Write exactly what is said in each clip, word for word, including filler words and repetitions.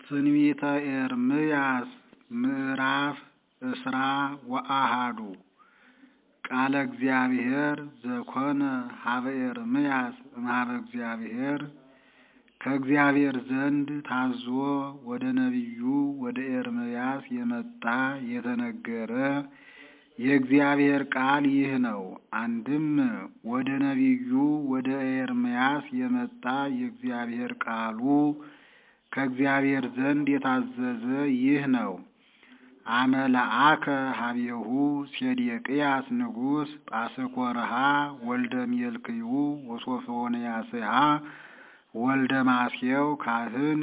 ትንቢተ ኤርምያስ ምዕራፍ እስራ ወአሐዱ ቃለ እግዚአብሔር ዘኮነ ሀበ ኤርምያስ እምኀበ እግዚአብሔር ከእግዚአብሔር ዘንድ ታዞ ወደ ነቢዩ ወደ ኤርምያስ የመጣ የተነገረ የእግዚአብሔር ቃል ይህ ነው። አንድም ወደ ነቢዩ ወደ ኤርምያስ የመጣ የእግዚአብሔር ቃሉ ከእግዚአብሔር ዘንድ የታዘዘ ይህ ነው። አመላአከ ሀቤሁ ሴዴቅያስ ንጉሥ ጳስኮርሃ ወልደ ሜልክዩ ወሶፎንያስሃ ወልደ ማሴው ካህን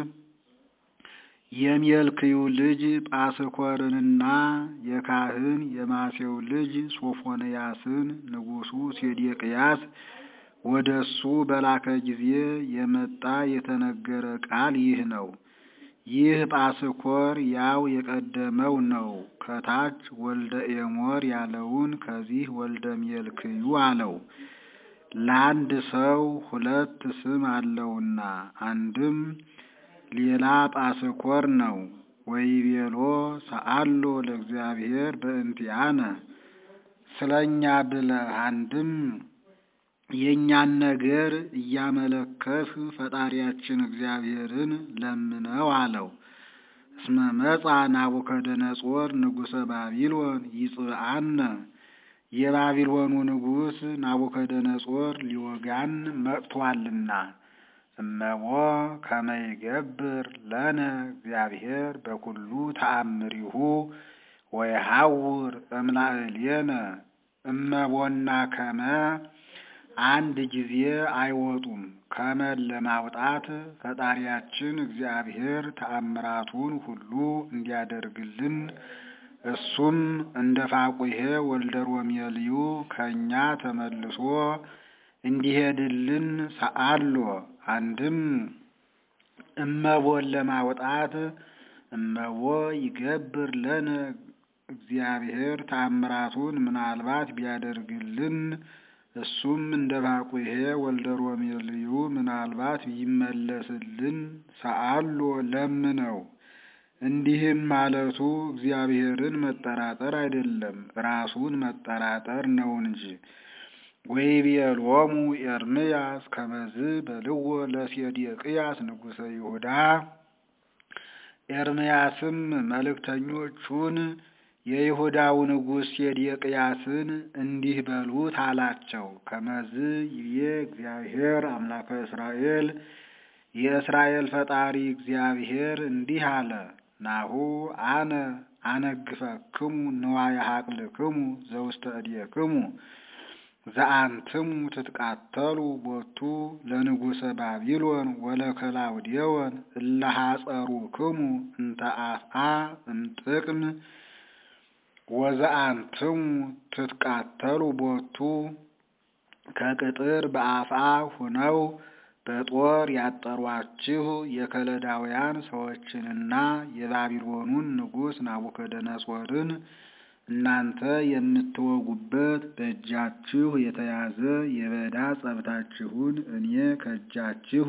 የሜልክዩ ልጅ ጳስኮርንና የካህን የማሴው ልጅ ሶፎንያስን ንጉሡ ሴዴቅያስ ወደሱ በላከ ጊዜ የመጣ የተነገረ ቃል ይህ ነው። ይህ ጳስኮር ያው የቀደመው ነው። ከታች ወልደ ኤሞር ያለውን ከዚህ ወልደ ሜልክዩ አለው። ለአንድ ሰው ሁለት ስም አለውና አንድም ሌላ ጳስኮር ነው። ወይቤሎ ሰአሎ ለእግዚአብሔር በእንቲአነ ስለኛ ብለህ አንድም የእኛን ነገር እያመለከትህ ፈጣሪያችን እግዚአብሔርን ለምነው አለው። እስመ መጻ ናቡከደነጾር ንጉሠ ባቢሎን ይጽብአነ የባቢሎኑ ንጉሥ ናቡከደነጾር ሊወጋን መጥቷልና። እመቦ ከመ ይገብር ለነ እግዚአብሔር በኩሉ ተአምሪሁ ወይሐውር እምላዕሌነ እመቦና ከመ አንድ ጊዜ አይወጡም። ከመን ለማውጣት ፈጣሪያችን እግዚአብሔር ተአምራቱን ሁሉ እንዲያደርግልን እሱም እንደ ፋቁሔ ወልደ ሮሜልዩ ከእኛ ተመልሶ እንዲሄድልን ሰአሎ። አንድም እመቦን ለማውጣት እመቦ ይገብር ለነ እግዚአብሔር ተአምራቱን ምናልባት ቢያደርግልን እሱም እንደ ፋቁሔ ወልደ ሮሜልዩ ምናልባት ቢመለስልን ሰአሎ ለምነው። እንዲህም ማለቱ እግዚአብሔርን መጠራጠር አይደለም፣ ራሱን መጠራጠር ነው እንጂ። ወይቤሎሙ ኤርምያስ ከመዝ በልዎ ለሴዴቅያስ ንጉሠ ይሁዳ ኤርምያስም መልእክተኞቹን የይሁዳው ንጉሥ ሴዴቅያስን እንዲህ በሉት አላቸው። ከመዝ ይቤ እግዚአብሔር አምላከ እስራኤል የእስራኤል ፈጣሪ እግዚአብሔር እንዲህ አለ። ናሁ አነ አነግፈክሙ ንዋየ ሀቅልክሙ ዘውስተ እዴክሙ ዘአንትሙ ትትቃተሉ ቦቱ ለንጉሠ ባቢሎን ወለከላውዴዎን እለ ሐጸሩክሙ እንተ አፍአ እምጥቅም ወዘአንትሙ ትትቃተሉ ቦቱ ከቅጥር በአፍአ ሁነው በጦር ያጠሯችሁ የከለዳውያን ሰዎችንና የባቢሎኑን ንጉሥ ናቡከደነጾርን እናንተ የምትወጉበት በእጃችሁ የተያዘ የበዳ ጸብታችሁን እኔ ከእጃችሁ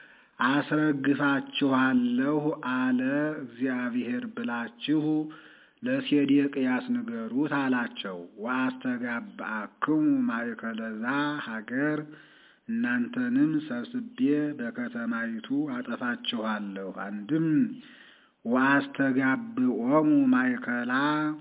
አስረግፋችኋለሁ አለ እግዚአብሔር ብላችሁ ለሴዴቅያስ ንገሩት አላቸው። ወአስተጋብአክሙ ማእከለዛ ሀገር እናንተንም ሰብስቤ በከተማይቱ አጠፋችኋለሁ። አንድም ወአስተጋብኦሙ ማእከላ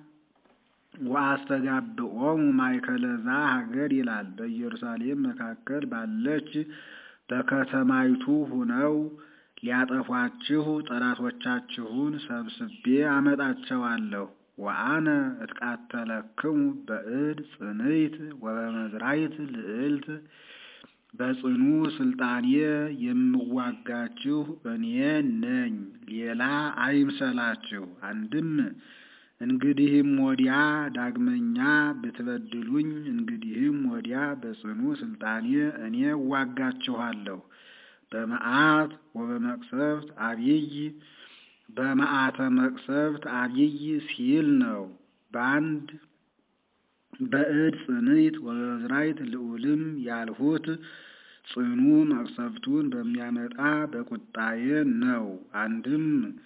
ወአስተጋብኦሙ ማእከለዛ ሀገር ይላል። በኢየሩሳሌም መካከል ባለች በከተማይቱ ሁነው ሊያጠፏችሁ ጠላቶቻችሁን ሰብስቤ አመጣቸዋለሁ። ወአነ እትቃተለክሙ በእድ ጽንዕት ወበመዝራይት ልዕልት በጽኑ ስልጣኔ የምዋጋችሁ እኔ ነኝ፣ ሌላ አይምሰላችሁ። አንድም እንግዲህም ወዲያ ዳግመኛ ብትበድሉኝ እንግዲህም ወዲያ በጽኑ ስልጣኔ እኔ እዋጋችኋለሁ። በመዓት ወበመቅሰፍት አብይ በመዓተ መቅሰፍት አብይ ሲል ነው። በአንድ በእድ ጽንዕት ወበመዝራይት ልዑልም ያልሁት ጽኑ መቅሰፍቱን በሚያመጣ በቁጣዬ ነው። አንድም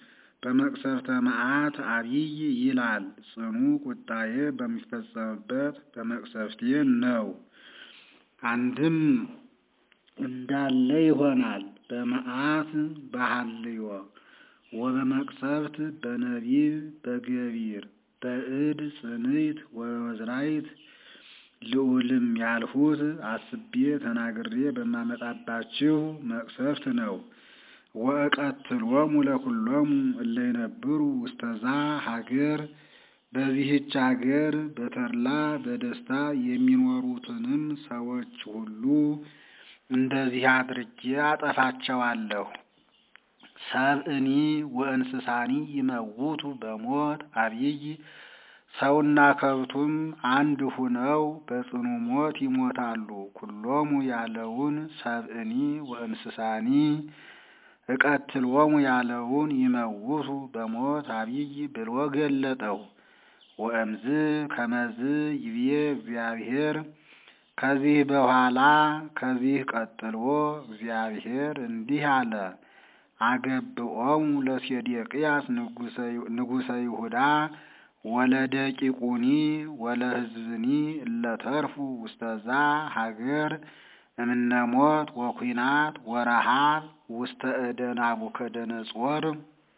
በመቅሰፍተ መዓት አብይ ይላል። ጽኑ ቁጣዬ በሚፈጸምበት በመቅሰፍቴ ነው። አንድም እንዳለ ይሆናል። በመዓት በሐልዮ ወበመቅሰፍት በነቢብ በገቢር በእድ ጽንዕት ወመዝራይት ልዑልም ያልሁት አስቤ ተናግሬ በማመጣባችሁ መቅሰፍት ነው። ወእቀትሎሙ ለኩሎሙ እለ ይነብሩ ውስተዛ ሀገር በዚህች ሀገር በተድላ በደስታ የሚኖሩትንም ሰዎች ሁሉ እንደዚህ አድርጌ አጠፋቸዋለሁ። ሰብእኒ ወእንስሳኒ ይመውቱ በሞት አብይ ሰውና ከብቱም አንድ ሁነው በጽኑ ሞት ይሞታሉ። ኩሎሙ ያለውን ሰብእኒ ወእንስሳኒ እቀትሎሙ ያለውን ይመውቱ በሞት አብይ ብሎ ገለጠው። ወእምዝ ከመዝ ይብዬ እግዚአብሔር ከዚህ በኋላ ከዚህ ቀጥሎ እግዚአብሔር እንዲህ አለ። አገብኦሙ ለሴዴቅያስ ንጉሰ ይሁዳ ወለደቂቁኒ ወለሕዝብኒ እለተርፉ ውስተዛ ሀገር እምነ ሞት ወኩናት ወረሃብ ውስተ እደ ናቡከደነጾር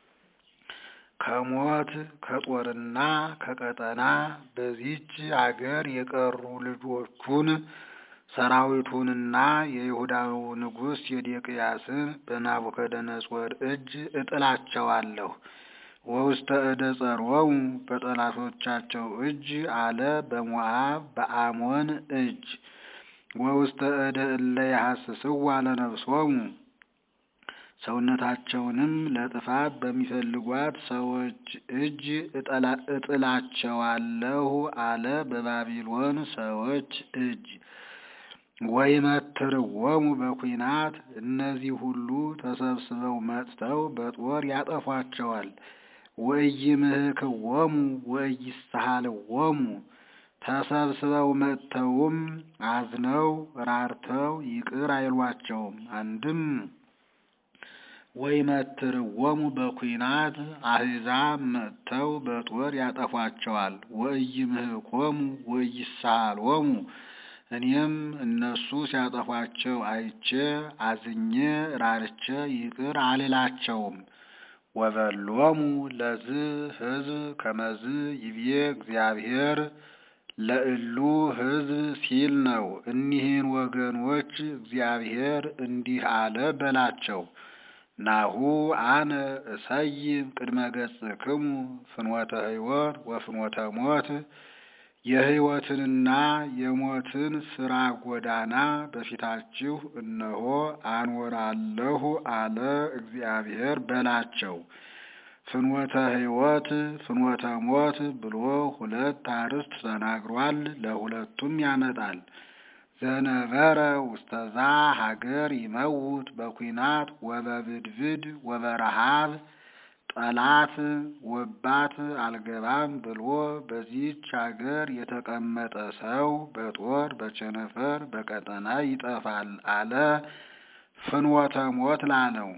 ከሞት ከጦርና ከቀጠና በዚች አገር የቀሩ ልጆቹን ሰራዊቱንና የይሁዳው ንጉሥ ሴዴቅያስን በናቡከደነጾር እጅ እጥላቸዋለሁ። ወውስተ እደ ጸርወሙ በጠላቶቻቸው እጅ አለ በሞዓብ በአሞን እጅ ወውስተ እደ እለ ያሐስስዋ ለነፍሶሙ ሰውነታቸውንም ለጥፋት በሚፈልጓት ሰዎች እጅ እጥላቸዋለሁ አለ በባቢሎን ሰዎች እጅ። ወይመትርዎሙ በኩናት እነዚህ ሁሉ ተሰብስበው መጥተው በጦር ያጠፏቸዋል። ወኢይምህክዎሙ ወኢይስተሃልዎሙ ተሰብስበው መጥተውም አዝነው ራርተው ይቅር አይሏቸውም። አንድም ወይመትርዎሙ በኩናት አሕዛብ መጥተው በጦር ያጠፏቸዋል። ወኢይምህክዎሙ ወኢይስተሃልዎሙ እኔም እነሱ ሲያጠፏቸው አይቼ አዝኜ ራርቼ ይቅር አልላቸውም። ወበሎሙ ለዝ ሕዝብ ከመዝ ይብዬ እግዚአብሔር ለእሉ ሕዝብ ሲል ነው። እኒህን ወገኖች እግዚአብሔር እንዲህ አለ በላቸው። ናሁ አነ እሰይም ቅድመ ገጽክሙ ፍኖተ ሕይወት ወፍኖተ ሞት የሕይወትንና የሞትን ሥራ ጎዳና በፊታችሁ እነሆ አኖራለሁ አለ እግዚአብሔር በላቸው። ፍኖተ ሕይወት ፍኖተ ሞት ብሎ ሁለት አርዕስት ተናግሯል። ለሁለቱም ያመጣል። ዘነበረ ውስተዛ ሀገር ይመውት በኩናት ወበብድብድ ወበረሃብ ጠላት ወባት አልገባም ብሎ በዚህች ሀገር የተቀመጠ ሰው በጦር በቸነፈር በቀጠና ይጠፋል አለ ፍኖተ ሞት ላለው።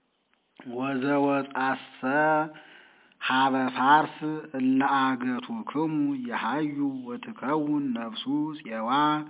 ወዘወጣሰ ሀበ ፋርስ እለ አገቱክሙ የሀዩ ወትከውን ነፍሱ ፄዋ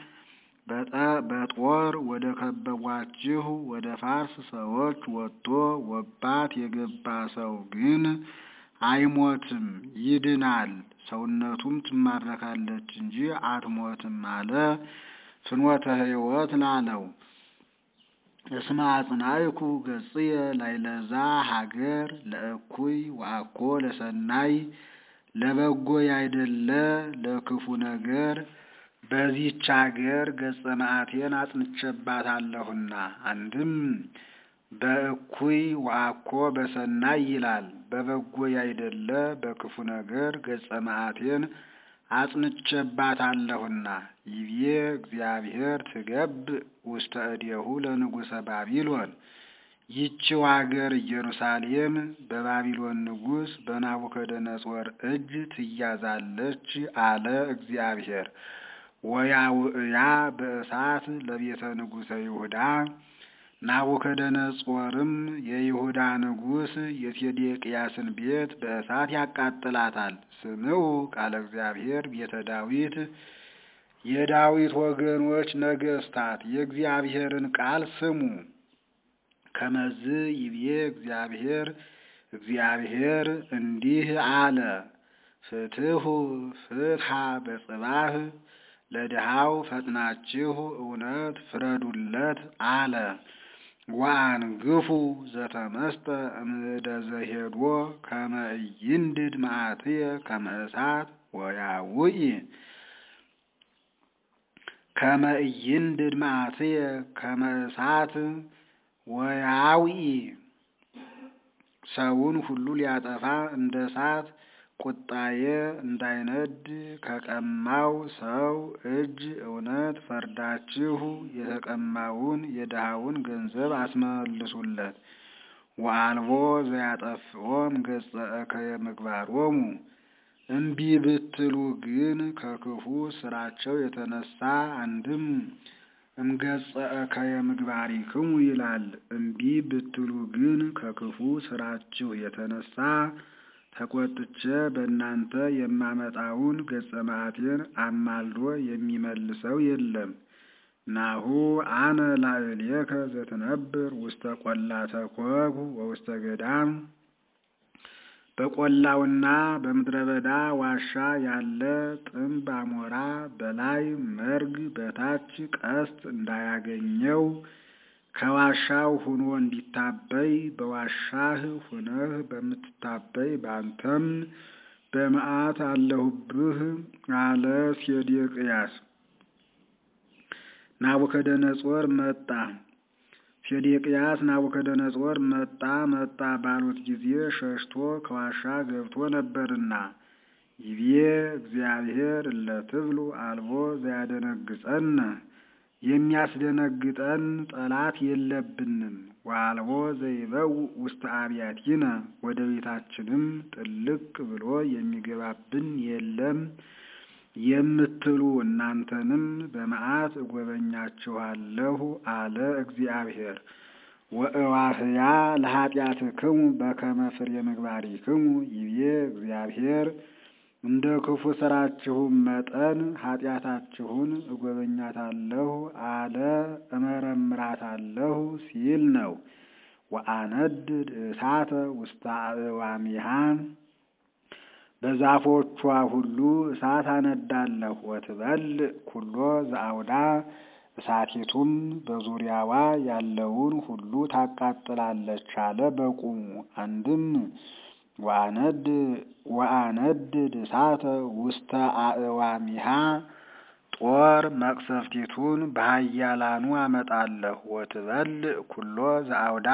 በጦር ወደ ከበቧችሁ ወደ ፋርስ ሰዎች ወጥቶ ወባት የገባ ሰው ግን አይሞትም ይድናል፣ ሰውነቱም ትማረካለች እንጂ አትሞትም አለ ፍኖተ ሕይወት ላለው። እስመ አጽናዕኩ ገጽየ ላዕለዛ ሀገር ለእኩይ ወአኮ ለሰናይ ለበጎ ያይደለ ለክፉ ነገር በዚህች ሀገር ገጸ መዓቴን አጽንቼባታለሁና። አንድም በእኩይ ወአኮ በሰናይ ይላል። በበጎ ያይደለ በክፉ ነገር ገጸ መዓቴን አጽንቼባታለሁና። ይቤ እግዚአብሔር ትገብ ውስተ እዴሁ ለንጉሰ ባቢሎን ይህችው ሀገር ኢየሩሳሌም በባቢሎን ንጉሥ በናቡከደነጾር እጅ ትያዛለች አለ እግዚአብሔር። ወያውእያ በእሳት ለቤተ ንጉሠ ይሁዳ ናቡከደነጾርም የይሁዳ ንጉሥ የሴዴቅያስን ቤት በእሳት ያቃጥላታል። ስምዑ ቃለ እግዚአብሔር ቤተ ዳዊት የዳዊት ወገኖች ነገሥታት የእግዚአብሔርን ቃል ስሙ። ከመዝ ይቤ እግዚአብሔር እግዚአብሔር እንዲህ አለ፣ ፍትሑ ፍትሐ በጽባህ ለድሃው ፈጥናችሁ እውነት ፍረዱለት አለ። ወአንግፉ ዘተመስጠ እምእደ ዘሄዶ ከመ ኢይንድድ መዓትየ ከመ እሳት ወያውኢ ከመ ኢይንድድ መዓትየ ከመ እሳት ወያውኢ ሰውን ሁሉ ሊያጠፋ እንደ እሳት ቁጣዬ እንዳይነድ ከቀማው ሰው እጅ እውነት ፈርዳችሁ የተቀማውን የድሃውን ገንዘብ አስመልሱለት። ወአልቦ ዘያጠፍኦም ገጸ እከየ ምግባሮሙ እምቢ ብትሉ ግን ከክፉ ስራቸው የተነሳ አንድም እምገጸ እከየ ምግባሪክሙ ይላል። እምቢ ብትሉ ግን ከክፉ ስራችሁ የተነሳ ተቆጥቼ በእናንተ የማመጣውን ገጸ መዓቴን አማልዶ የሚመልሰው የለም። ናሁ አነ ላዕሌከ ዘትነብር ውስተ ቈላተ ኮኩ ወውስተ ገዳም በቈላውና በምድረ በዳ ዋሻ ያለ ጥምብ አሞራ በላይ መርግ በታች ቀስት እንዳያገኘው ከዋሻው ሁኖ እንዲታበይ በዋሻህ ሁነህ በምትታበይ ባንተም በመዓት አለሁብህ አለ ሴዴቅያስ። ናቡከደነጾር መጣ። ሴዴቅያስ ናቡከደነጾር መጣ መጣ ባሉት ጊዜ ሸሽቶ ከዋሻ ገብቶ ነበርና ይቤ እግዚአብሔር እለትብሉ አልቦ ዘያደነግጸነ የሚያስደነግጠን ጠላት የለብንም። ወአልቦ ዘይበው ውስተ አብያቲነ ወደ ቤታችንም ጥልቅ ብሎ የሚገባብን የለም የምትሉ እናንተንም በመዓት እጎበኛችኋለሁ አለ እግዚአብሔር። ወእዋህያ ለኃጢአትክሙ በከመ ፍሬ ምግባሪክሙ ይቤ እግዚአብሔር እንደ ክፉ ስራችሁም መጠን ኃጢአታችሁን እጎበኛታለሁ አለ እመረምራታለሁ ሲል ነው። ወአነድድ እሳተ ውስተ አዕዋሚሃ በዛፎቿ ሁሉ እሳት አነዳለሁ። ወትበልዕ ኩሎ ዘአውዳ እሳቲቱም በዙሪያዋ ያለውን ሁሉ ታቃጥላለች አለ በቁሙ። አንድም ወአነድ ወአነድድ እሳተ ውስተ አዕዋሚሃ ጦር መቅሰፍቲቱን በኃያላኑ አመጣለሁ። ወትበልዕ ኩሎ ዘአውዳ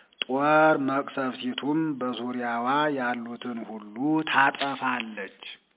ጦር መቅሰፍቲቱም በዙሪያዋ ያሉትን ሁሉ ታጠፋለች።